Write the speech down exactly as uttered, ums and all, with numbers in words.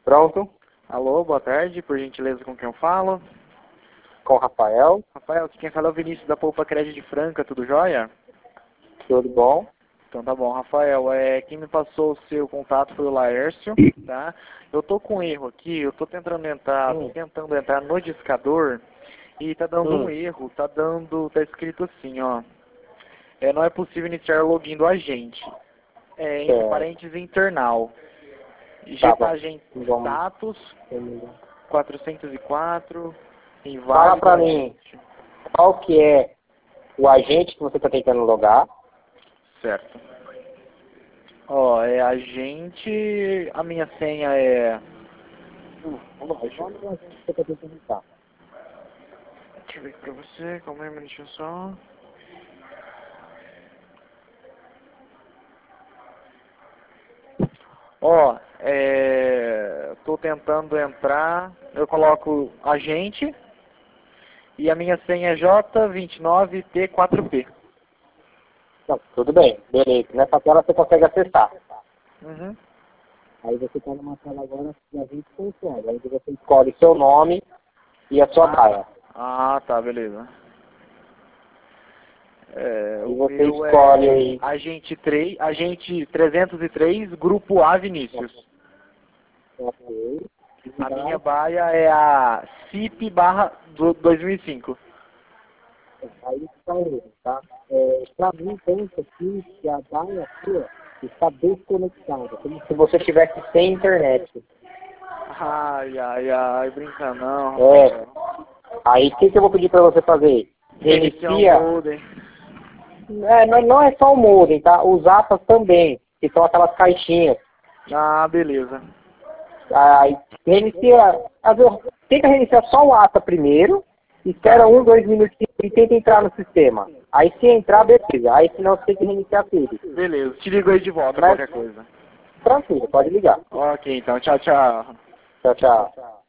Pronto. Alô, boa tarde, por gentileza, com quem eu falo? Com o Rafael. Rafael, aqui quem fala é o Vinícius da Poupa Crédito de Franca, tudo jóia? Tudo bom? Então tá bom, Rafael, é, quem me passou o seu contato foi o Laércio, tá? Eu tô com erro aqui, eu tô tentando entrar, Hum. tentando entrar no discador e tá dando Hum. um erro, tá dando, tá escrito assim, ó. É, não é possível iniciar o login do agente. É, entre Certo. parênteses, internal. Tá bom. Getagem Vamos. status quatrocentos e quatro, Fala inválido pra mim agente. qual que é o agente que você está tentando logar. Certo. Ó, é agente, a minha senha é... Hum. Vamos lá. O nome do agente que você está tentando entrar. Deixa eu ver aqui pra você, calma aí, um minutinho só. Ó, é... tô tentando entrar, eu coloco agente e a minha senha é J vinte e nove T quatro P. Não, tudo bem. Beleza. Nessa tela você consegue acessar. Uhum. Aí você está numa tela agora que a gente funciona. Aí você escolhe seu nome e a sua Ah, baia. tá. Ah, tá, beleza. É, Aí o você meu escolhe é aí. agente três, agente trezentos e três, grupo A Vinícius. Ok. A minha baia é a C I P barra do dois mil e cinco. Aí está ele, tá? É, para mim, pensa aqui que a baia sua está desconectada, como se você estivesse sem internet. Ai, ai, ai, brinca não, É. Rafael. Aí o que, que eu vou pedir para você fazer? Reiniciar o Reinicia. modem. É, não, não é só o modem, tá? Os apas também, que são aquelas caixinhas. Ah, beleza. Aí reinicia. Às vezes, tenta reiniciar só o ata primeiro. Espera Tá, um, dois minutinhos e tenta entrar no sistema. Aí se entrar, beleza. Aí senão você tem que reiniciar tudo. beleza. Te ligo aí de volta, Mas qualquer coisa. tranquilo, pode ligar. Ok, então, tchau, tchau. Tchau, tchau.